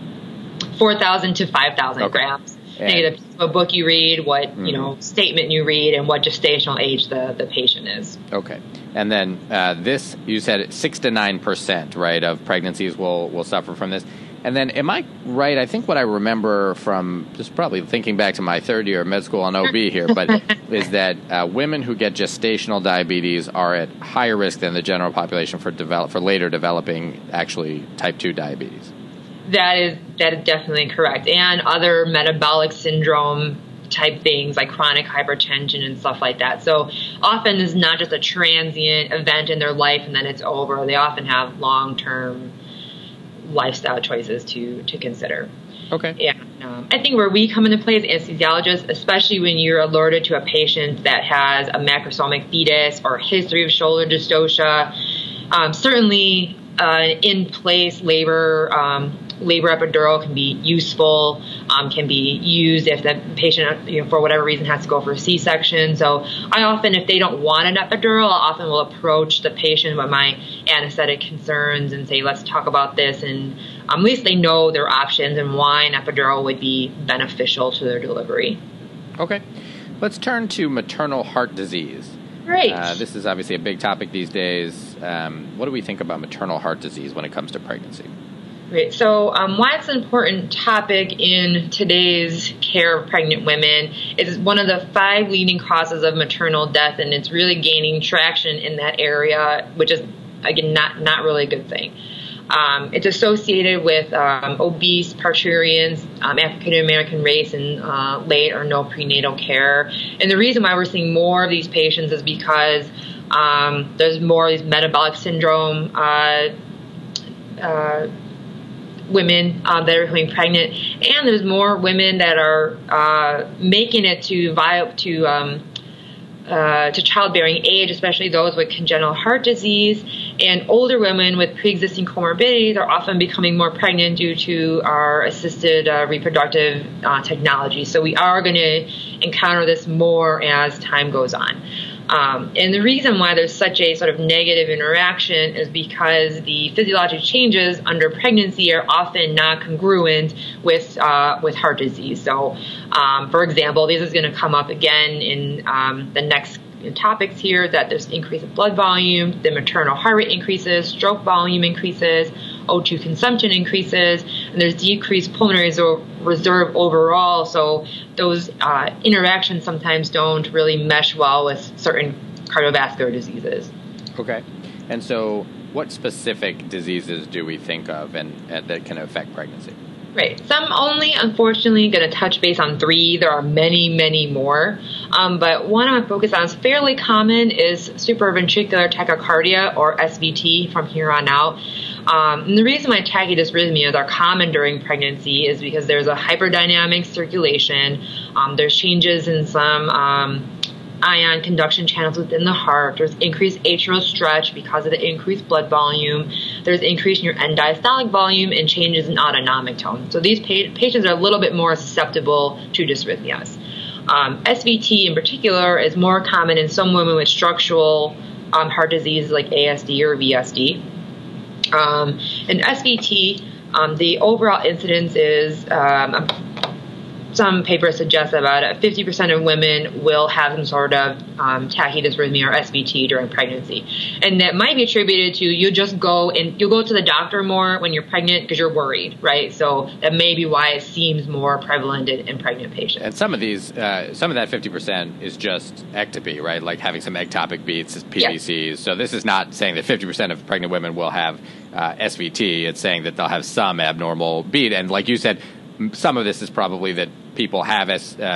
4,000 to 5,000 grams. And what book you read, what statement you read, and what gestational age the patient is. Okay. And then this, you said 6 to 9%, right, of pregnancies will suffer from this. And then am I right? I think what I remember from just probably thinking back to my third year of med school on OB here, but is that women who get gestational diabetes are at higher risk than the general population for later developing actually type 2 diabetes. That is definitely correct. And other metabolic syndrome type things like chronic hypertension and stuff like that. So often it's not just a transient event in their life and then it's over. They often have long-term lifestyle choices to consider. Okay. And I think where we come into play as anesthesiologists, especially when you're alerted to a patient that has a macrosomic fetus or a history of shoulder dystocia, certainly in place labor epidural can be useful, can be used if the patient, for whatever reason has to go for a C-section. So I often, if they don't want an epidural, I often will approach the patient with my anesthetic concerns and say, let's talk about this. And at least they know their options and why an epidural would be beneficial to their delivery. Okay. Let's turn to maternal heart disease. Great. This is obviously a big topic these days. What do we think about maternal heart disease when it comes to pregnancy? Great. So why it's an important topic in today's care of pregnant women is one of the 5 leading causes of maternal death, and it's really gaining traction in that area, which is, again, not really a good thing. It's associated with obese parturients, African-American race, and late or no prenatal care. And the reason why we're seeing more of these patients is because there's more of these metabolic syndrome women that are becoming pregnant, and there's more women that are making it to childbearing age, especially those with congenital heart disease. And older women with pre-existing comorbidities are often becoming more pregnant due to our assisted reproductive technology. So we are going to encounter this more as time goes on. And the reason why there's such a sort of negative interaction is because the physiologic changes under pregnancy are often not congruent with heart disease. So, for example, this is going to come up again in the next topics here, that there's increase of blood volume, the maternal heart rate increases, stroke volume increases, O2 consumption increases, and there's decreased pulmonary reserve overall. So those interactions sometimes don't really mesh well with certain cardiovascular diseases. Okay. And so what specific diseases do we think of and that can affect pregnancy? Right. So I'm only, unfortunately, going to touch base on 3. There are many, many more. But one I'm going to focus on is fairly common is supraventricular tachycardia, or SVT, from here on out. And the reason why tachydysrhythmias are common during pregnancy is because there's a hyperdynamic circulation. There's changes in some ion conduction channels within the heart. There's increased atrial stretch because of the increased blood volume. There's increase in your end diastolic volume and changes in autonomic tone. So these patients are a little bit more susceptible to dysrhythmias. SVT in particular is more common in some women with structural heart disease like ASD or VSD. In SVT, the overall incidence is some papers suggest about 50% of women will have some sort of tachydysrhythmia or SVT during pregnancy. And that might be attributed to you'll go to the doctor more when you're pregnant because you're worried, right? So that may be why it seems more prevalent in pregnant patients. And some of these, some of that 50% is just ectopy, right? Like having some ectopic beats, PVCs. Yeah. So this is not saying that 50% of pregnant women will have SVT. It's saying that they'll have some abnormal beat. And like you said, some of this is probably that people have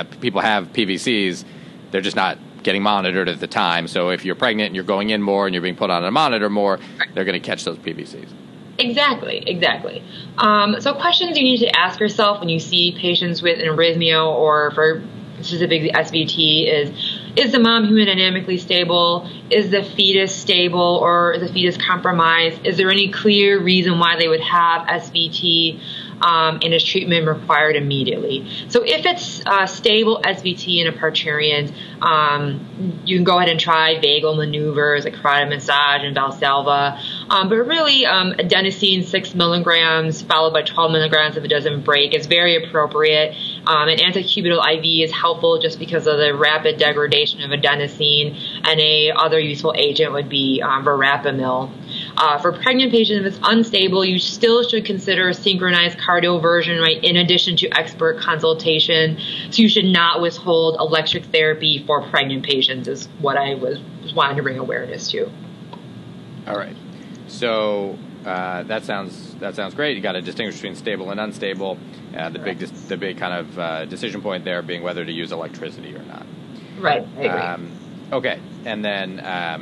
PVCs, they're just not getting monitored at the time. So if you're pregnant and you're going in more and you're being put on a monitor more, they're going to catch those PVCs. Exactly. So questions you need to ask yourself when you see patients with an arrhythmia or for specifically SVT is the mom hemodynamically stable? Is the fetus stable or is the fetus compromised? Is there any clear reason why they would have SVT? And is treatment required immediately? So if it's stable SVT in a parturient, you can go ahead and try vagal maneuvers like carotid massage and Valsalva. But really, adenosine 6 milligrams followed by 12 milligrams if it doesn't break is very appropriate. An anticubital IV is helpful just because of the rapid degradation of adenosine, and a other useful agent would be verapamil. For pregnant patients, if it's unstable, you still should consider synchronized cardioversion, right, in addition to expert consultation. So you should not withhold electric therapy for pregnant patients is what I was wanting to bring awareness to. All right. So that sounds great. You got to distinguish between stable and unstable. The big kind of decision point there being whether to use electricity or not. Right. I agree. Okay. And then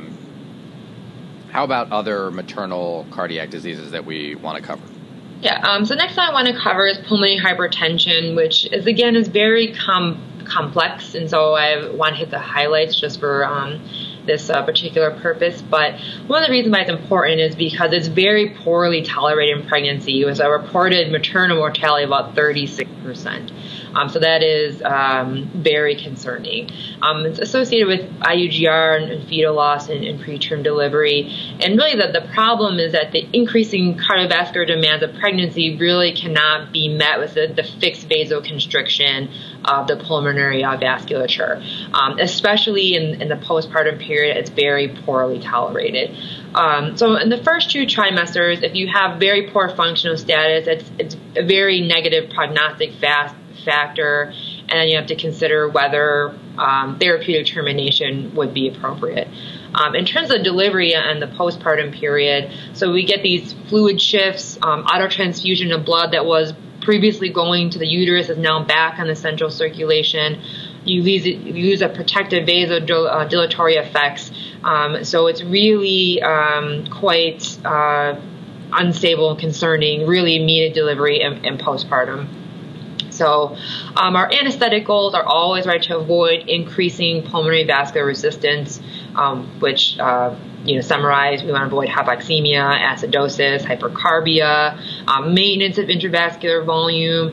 how about other maternal cardiac diseases that we want to cover? Yeah. So next I want to cover is pulmonary hypertension, which is very complex, and so I want to hit the highlights just for this particular purpose. But one of the reasons why it's important is because it's very poorly tolerated in pregnancy, with a reported maternal mortality of about 36%. So that is very concerning. It's associated with IUGR and fetal loss and preterm delivery. And really the problem is that the increasing cardiovascular demands of pregnancy really cannot be met with the fixed vasoconstriction of the pulmonary vasculature. Especially in the postpartum period, it's very poorly tolerated. So in the first 2 trimesters, if you have very poor functional status, it's a very negative prognostic factor, and you have to consider whether therapeutic termination would be appropriate. In terms of delivery and the postpartum period, so we get these fluid shifts, autotransfusion of blood that was previously going to the uterus is now back on the central circulation. You lose a protective vasodilatory effects. So it's really quite unstable and concerning, really immediate delivery and postpartum. So our anesthetic goals are always to avoid increasing pulmonary vascular resistance, which summarize, we want to avoid hypoxemia, acidosis, hypercarbia, maintenance of intravascular volume,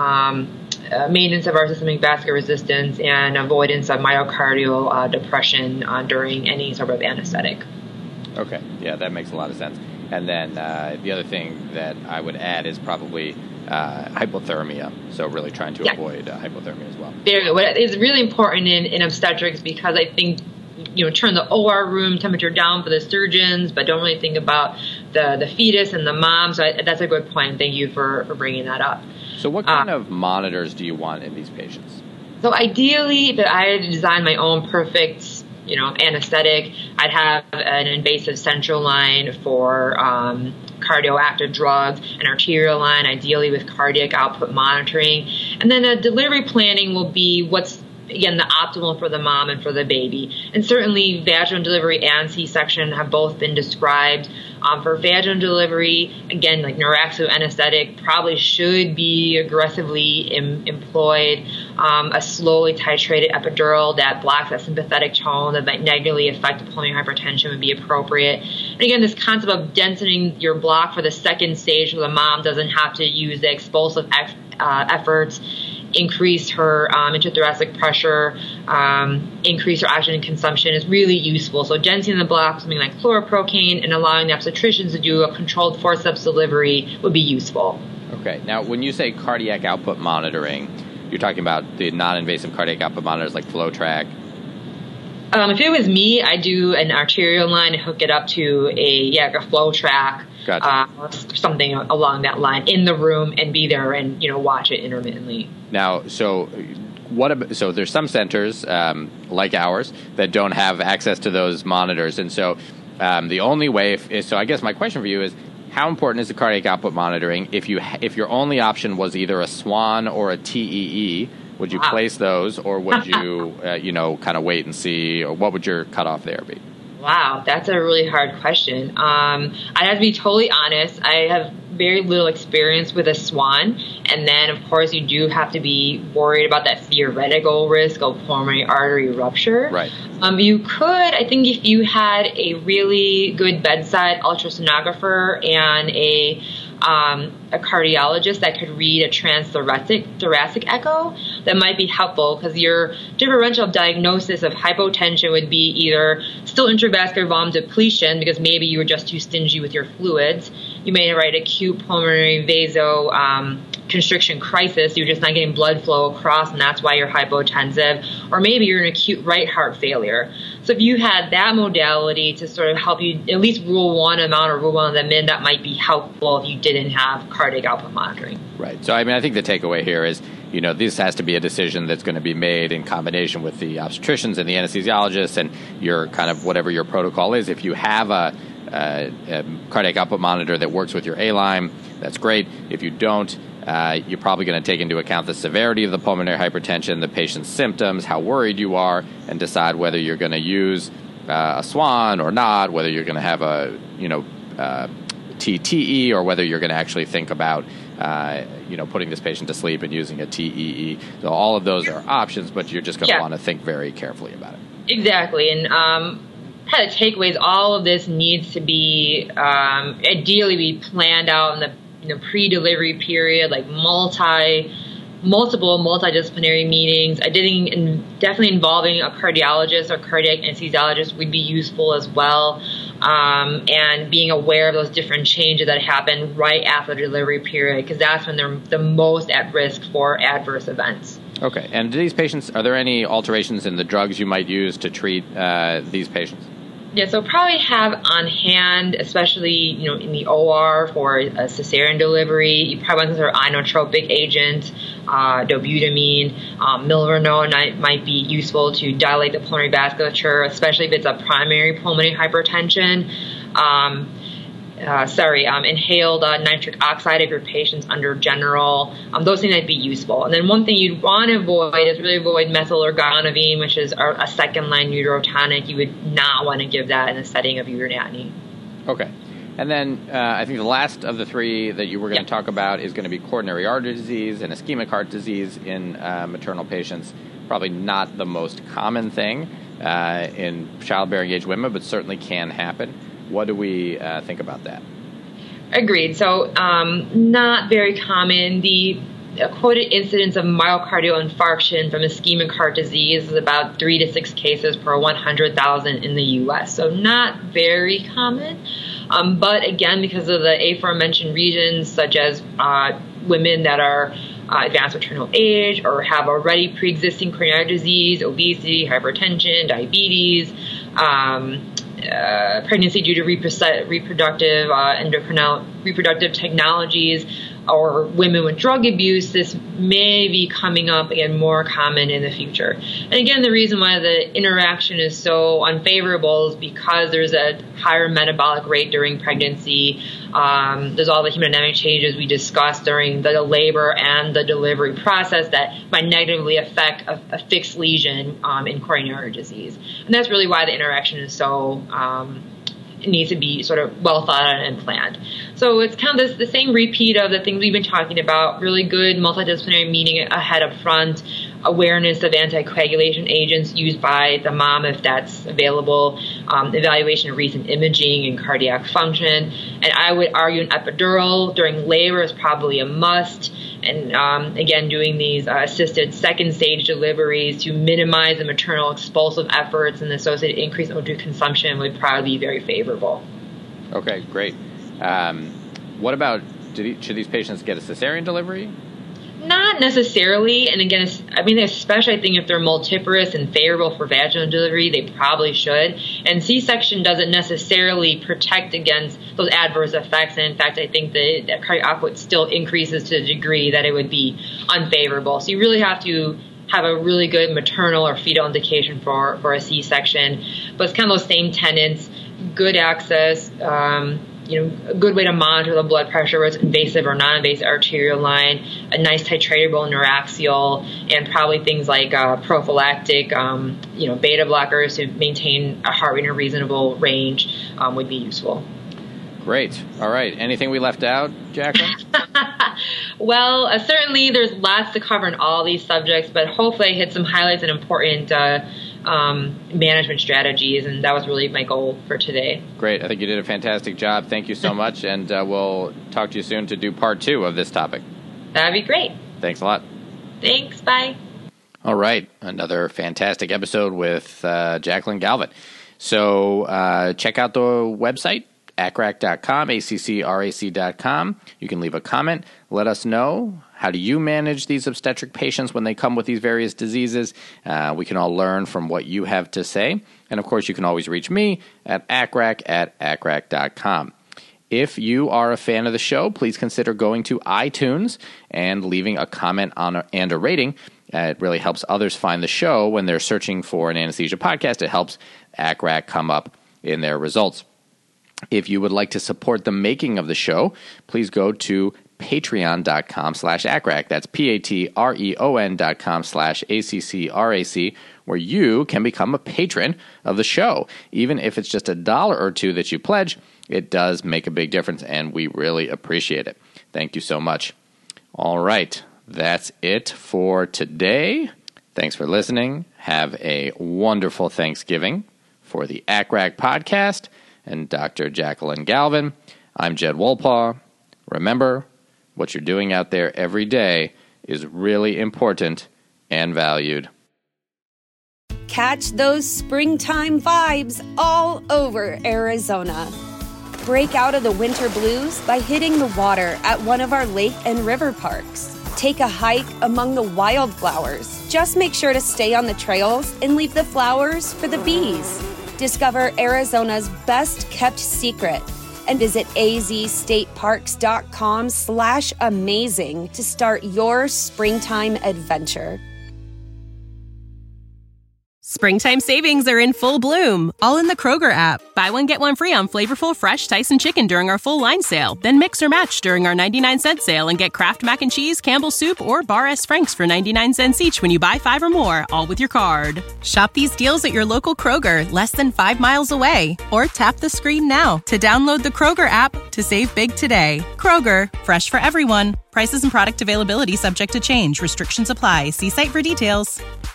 maintenance of our systemic vascular resistance, and avoidance of myocardial depression during any sort of anesthetic. Okay, yeah, that makes a lot of sense. And then the other thing that I would add is probably hypothermia. So really trying to avoid hypothermia as well. Very good. What is really important in obstetrics, because I think turn the OR room temperature down for the surgeons, but don't really think about the fetus and the mom. So that's a good point. Thank you for bringing that up. So what kind of monitors do you want in these patients? So ideally, if I had to design my own perfect anesthetic. I'd have an invasive central line for cardioactive drugs, an arterial line, ideally with cardiac output monitoring. And then a delivery planning will be what's, again, the optimal for the mom and for the baby. And certainly vaginal delivery and C-section have both been described. For vaginal delivery, again, like Noraxo anesthetic probably should be aggressively employed. A slowly titrated epidural that blocks that sympathetic tone that might negatively affect the pulmonary hypertension would be appropriate. And again, this concept of densening your block for the second stage so the mom doesn't have to use the explosive efforts, increase her intrathoracic pressure, increase her oxygen consumption is really useful. So densing the block, something like fluoroprocaine, and allowing the obstetricians to do a controlled forceps delivery would be useful. Okay. Now, when you say cardiac output monitoring, you're talking about the non-invasive cardiac output monitors like FlowTrack. If it was me, I'd do an arterial line and hook it up to a FlowTrack. Gotcha. Or something along that line in the room and be there and watch it intermittently. Now, so there's some centers like ours that don't have access to those monitors, and so the only way so I guess my question for you is, how important is the cardiac output monitoring? If your only option was either a SWAN or a TEE, would you place those, or would you kind of wait and see, or what would your cutoff there be? Wow, that's a really hard question. I have to be totally honest. I have very little experience with a SWAN. And then, of course, you do have to be worried about that theoretical risk of pulmonary artery rupture. Right. You could, I think, if you had a really good bedside ultrasonographer and a cardiologist that could read a transthoracic echo, that might be helpful, because your differential diagnosis of hypotension would be either still intravascular volume depletion, because maybe you were just too stingy with your fluids. You may write acute pulmonary vasoconstriction crisis. You're just not getting blood flow across, and that's why you're hypotensive. Or maybe you're in acute right heart failure. So if you had that modality to sort of help you at least rule one amount or rule one of them in, that might be helpful if you didn't have cardiac output monitoring. Right. So, I mean, I think the takeaway here is, this has to be a decision that's going to be made in combination with the obstetricians and the anesthesiologists and your kind of whatever your protocol is. If you have a cardiac output monitor that works with your A-line, that's great. If you don't, you're probably going to take into account the severity of the pulmonary hypertension, the patient's symptoms, how worried you are, and decide whether you're going to use a SWAN or not, whether you're going to have a TTE, or whether you're going to actually think about putting this patient to sleep and using a TEE. So all of those are options, but you're just going to want to think very carefully about it. Exactly. And kind of takeaways, all of this needs to be ideally be planned out in the pre-delivery period, like multiple multidisciplinary meetings. Definitely involving a cardiologist or cardiac anesthesiologist would be useful as well. And being aware of those different changes that happen right after the delivery period, because that's when they're the most at risk for adverse events. Okay. And do these patients, are there any alterations in the drugs you might use to treat these patients? Yeah, so probably have on hand, especially in the OR for a cesarean delivery, you probably want to consider inotropic agent, dobutamine, milrinone might be useful to dilate the pulmonary vasculature, especially if it's a primary pulmonary hypertension. Inhaled nitric oxide if your patient's under general. Those things might be useful. And then one thing you'd want to avoid is really avoid methyl-ergonovine, which is a second-line uterotonic. You would not want to give that in the setting of urinary. Okay. And then I think the last of the three that you were going to talk about is going to be coronary artery disease and ischemic heart disease in maternal patients. Probably not the most common thing in childbearing age women, but certainly can happen. What do we think about that? Agreed. So not very common. The quoted incidence of myocardial infarction from ischemic heart disease is about 3 to 6 cases per 100,000 in the U.S. So not very common. But again, because of the aforementioned reasons, such as women that are advanced maternal age or have already pre-existing coronary disease, obesity, hypertension, diabetes, pregnancy due to reproductive technologies, or women with drug abuse, this may be coming up again more common in the future. And again, the reason why the interaction is so unfavorable is because there's a higher metabolic rate during pregnancy. There's all the hemodynamic changes we discussed during the labor and the delivery process that might negatively affect a fixed lesion in coronary artery disease. And that's really why the interaction is so it needs to be sort of well thought out and planned. So it's kind of the same repeat of the things we've been talking about, really good multidisciplinary meeting ahead up front, awareness of anticoagulation agents used by the mom if that's available, evaluation of recent imaging and cardiac function. And I would argue an epidural during labor is probably a must. And again, doing these assisted second stage deliveries to minimize the maternal expulsive efforts and the associated increase in O2 consumption would probably be very favorable. Okay, great. What about, should these patients get a cesarean delivery? Not necessarily, and again, especially I think if they're multiparous and favorable for vaginal delivery, they probably should. And C-section doesn't necessarily protect against those adverse effects, and in fact, I think that cardiac output still increases to the degree that it would be unfavorable. So you really have to have a really good maternal or fetal indication for a C-section, but it's kind of those same tenets, good access, a good way to monitor the blood pressure, whether it's invasive or non-invasive arterial line, a nice titratable neuraxial, and probably things like prophylactic, beta blockers to maintain a heart rate in a reasonable range would be useful. Great. All right. Anything we left out, Jacqueline? Well, certainly there's lots to cover in all these subjects, but hopefully I hit some highlights and important management strategies, and that was really my goal for today. Great. I think you did a fantastic job. Thank you so much, and we'll talk to you soon to do part 2 of this topic. That'd be great. Thanks a lot. Thanks. Bye. All right. Another fantastic episode with Jacqueline Galvin. So check out the website, accrac.com, accrac.com. You can leave a comment. Let us know, how do you manage these obstetric patients when they come with these various diseases? We can all learn from what you have to say. And, of course, you can always reach me at accrac@accrac.com. If you are a fan of the show, please consider going to iTunes and leaving a comment and a rating. It really helps others find the show when they're searching for an anesthesia podcast. It helps ACRAC come up in their results. If you would like to support the making of the show, please go to patreon.com/ACRAC. That's patreon.com/ACCRAC, where you can become a patron of the show. Even if it's just $1 or $2 that you pledge, it does make a big difference, and we really appreciate it. Thank you so much. All right, that's it for today. Thanks for listening. Have a wonderful Thanksgiving. For the ACRAC podcast and Dr. Jacqueline Galvin, I'm Jed Wolpaw. Remember, what you're doing out there every day is really important and valued. Catch those springtime vibes all over Arizona. Break out of the winter blues by hitting the water at one of our lake and river parks. Take a hike among the wildflowers. Just make sure to stay on the trails and leave the flowers for the bees. Discover Arizona's best-kept secret and visit azstateparks.com/amazing to start your springtime adventure. Springtime savings are in full bloom, all in the Kroger app. Buy one, get one free on flavorful, fresh Tyson chicken during our full line sale. Then mix or match during our 99-cent sale and get Kraft Mac and Cheese, Campbell's Soup, or Bar S. Frank's for 99 cents each when you buy 5 or more, all with your card. Shop these deals at your local Kroger, less than 5 miles away. Or tap the screen now to download the Kroger app to save big today. Kroger, fresh for everyone. Prices and product availability subject to change. Restrictions apply. See site for details.